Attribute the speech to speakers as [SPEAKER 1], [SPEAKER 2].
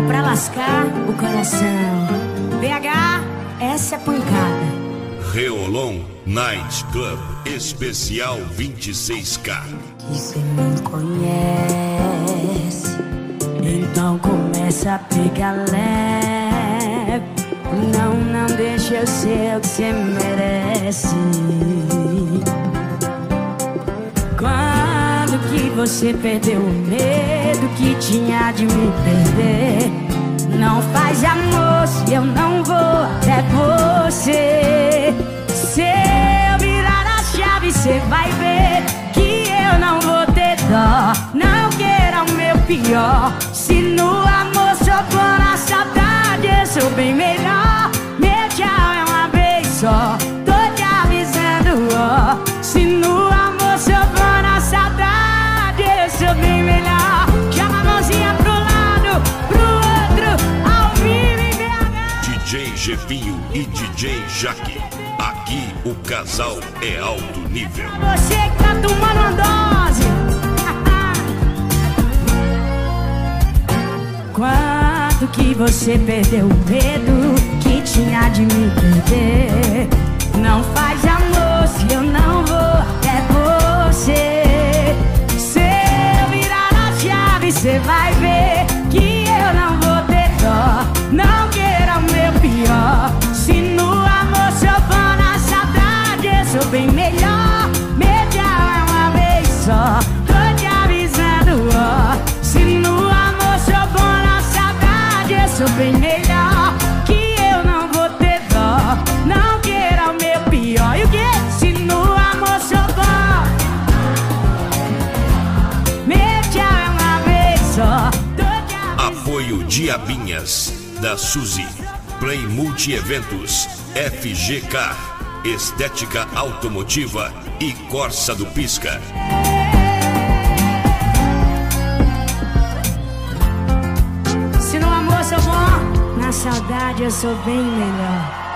[SPEAKER 1] pra lascar o coração. PH, essa é pancada.
[SPEAKER 2] Reolon Night Club Especial 26K.
[SPEAKER 1] Que cê me conhece, então começa a pegar leve. Não deixa eu ser o que cê merece. Quando que você perdeu o medo que tinha de me perder? Não faz amor se eu não vou até você. Se eu virar a chave, cê vai ver que eu não vou ter dó. Não queira o meu pior. Se no amor sou bom, na saudade eu sou bem melhor. Meu tchau é uma vez só, tô te avisando, ó. Se no amor sou bom, na saudade eu sou bem melhor. Joga a mãozinha pro lado, pro outro, ao vivo em BH.
[SPEAKER 2] DJ Jefinho e DJ Jaque. Aqui o casal é alto nível.
[SPEAKER 1] Você que tá tomando uma dose. Quando que você perdeu o medo que tinha de me perder? Não faz amor se eu não vou até você. Se eu virar a chave, cê vai ver que eu não vou ter dó. Não queira o meu pior. Se no amor sou bom, na saudade eu sou bem melhor. Meu tchau é uma vez só, tô te avisando, ó. Se no amor sou bom, na saudade eu sou bem melhor. Que eu não vou ter dó. Não queira o meu pior. E o que? Se no amor sou bom, meu tchau é uma vez só, tô te avisando.
[SPEAKER 2] Apoio Diabinhas da Suzy, Play Multi Eventos, FGK, Estética Automotiva e Corsa do Pisca.
[SPEAKER 1] Se no amor sou bom, na saudade eu sou bem melhor.